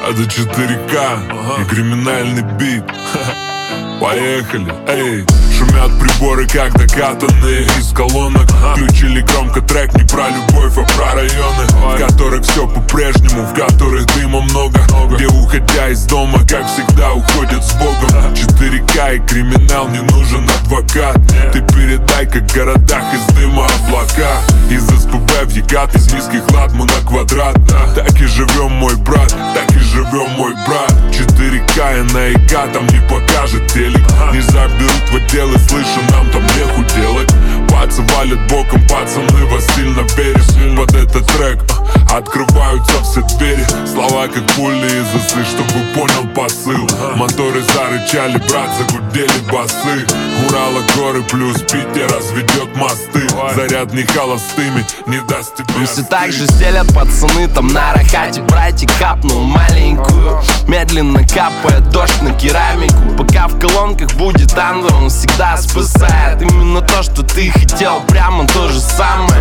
Это 4К и криминальный бит. Поехали, эй. Шумят приборы, как докатанные из колонок. Включили громко трек не про любовь, а про районы, в которых все по-прежнему, в которых дыма много, где, уходя из дома, как всегда, уходят с Богом. 4К и криминал, не нужен адвокат. Ты передай, как в городах из дыма облака. Из СПБ в Екат, из низких лад мы на квадрат. Так и живем, мой брат, так и живем, мой брат. 4К и на ИК там не покажет телек. Не заберут в отделы, слышу, нам там неху делать. Пацы валят боком, пацаны вас сильно верят. Под этот трек открываются все двери. Слова как пули из осы, чтобы понял посыл. Моторы зарычали, брат, загудели басы. Урала горы плюс Питер разведет мосты. Зарядный холостыми не даст тебе. Все так же стелят пацаны там на рахате. Братик капнул маленькую, медленно капает дождь на керамику. Пока в колонках будет андер, он всегда спасает. Именно то, что ты хотел, прямо то же самое.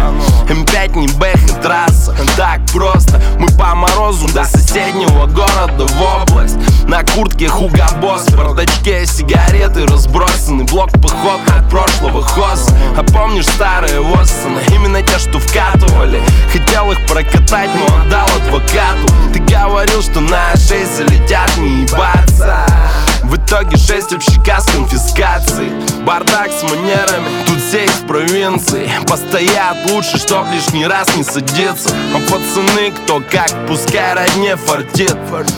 М5 не бэх и трасса. Так просто, мы по морозу до соседнего города в область. На куртке Хуга Босс, в бардачке сигареты разбросаны. Блок поход от прошлого хоса. А помнишь старые Воссоны? Именно те, что вкатывали. Хотел их прокатать, но отдал адвокату. Ты говорил, что на А6 залетят, не ебаться. В итоге 6 общака с конфискацией. Бардак с манерами, тут все из провинции. Постоят лучше, чтоб лишний раз не садиться. А пацаны кто как, пускай родне фартит.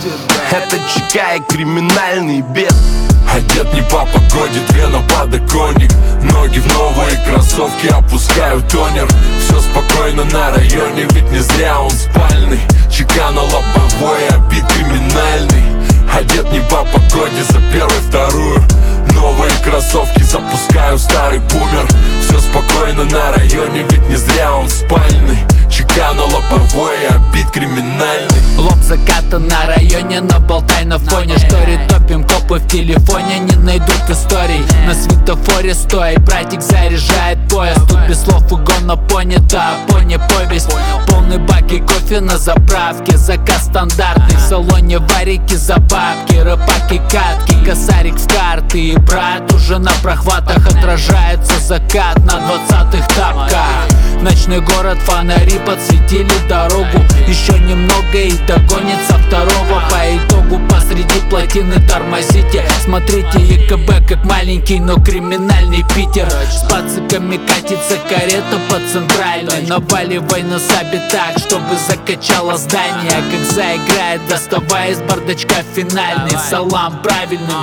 Это ЧК и криминальный бед. Одет не по погоде, две на подоконник. Ноги в новые кроссовки, опускаю тонер. Все спокойно на районе, ведь не зря он спальный. ЧК на лобовой, а бит криминальный. Одет не по погоде, за первую, вторую. Новые кроссовки, запускаю старый бумер. Все спокойно на районе, ведь не зря он спальный. ЧК на лобовой, а бит криминальный. Лоб заката на районе, но болтай на фоне. Штори топим, копы в телефоне не найдут историй. На светофоре стой, братик заряжает поезд. Тут без слов угон на пони, да, пони повесть. Полный бак и кофе на заправке. Заказ стандартный, в салоне варики за бабки. Рыбак и катки, косарик в карты. И брат уже на прохватах, отражается закат на 20-х тапках. Ночной город, фонари подсветили дорогу. Еще немного и догонится второго. По итогу посреди плотины тормозите. Смотрите ЕКБ как маленький, но криминальный Питер. С пациками катится карета по центральной. Наваливай на сабе так, чтобы закачало здание. Как заиграет, доставай из бардачка финальный. Салам правильным,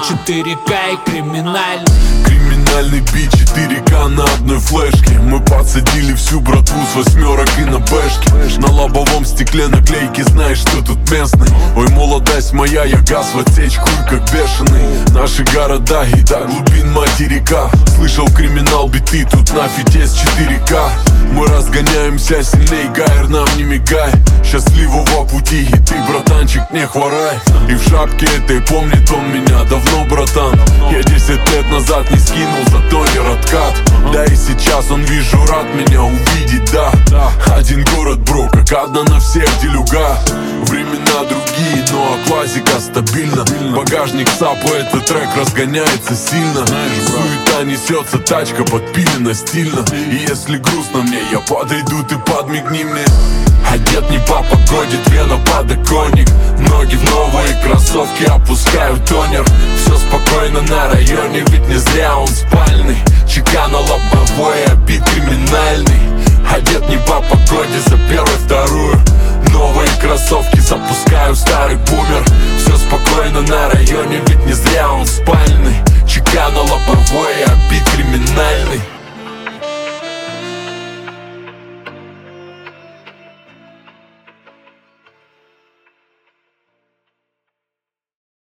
4К и криминальный. Криминальный бит, 4К на одной флешке. Мы подсадили всю братву с восьмерок и на бэшке. На лобовом стекле наклейки, знаешь, что тут местный. Ой, молодость моя, я газ в отсечку и как бешеный. Наши города и до глубин материка. Слышал криминал биты, тут на фите с 4К. Мы разгоняемся сильней, Гайер, нам не мигай. Счастливого пути, и ты, братанчик, не хворай. И в шапке этой помнит он меня давно, братан. Я 10 лет назад не скинул за тонер откат. Да и сейчас он, вижу, рад меня увидеть, да. Один город, бро, как одна на всех делюга. Времена другие, но классика стабильна. Багажник САПа, этот трек разгоняется сильно. Суета несется, тачка подпилена стильно. И если грустно мне, я подойду, ты подмигни мне. Одет не по погоде, две на подоконник. Ноги в новые кроссовки, опускаю тонер. Все спокойно на районе, ведь не зря он спальный. ЧК на лобовой, а бит криминальный. Одет не по погоде, за первый, второй.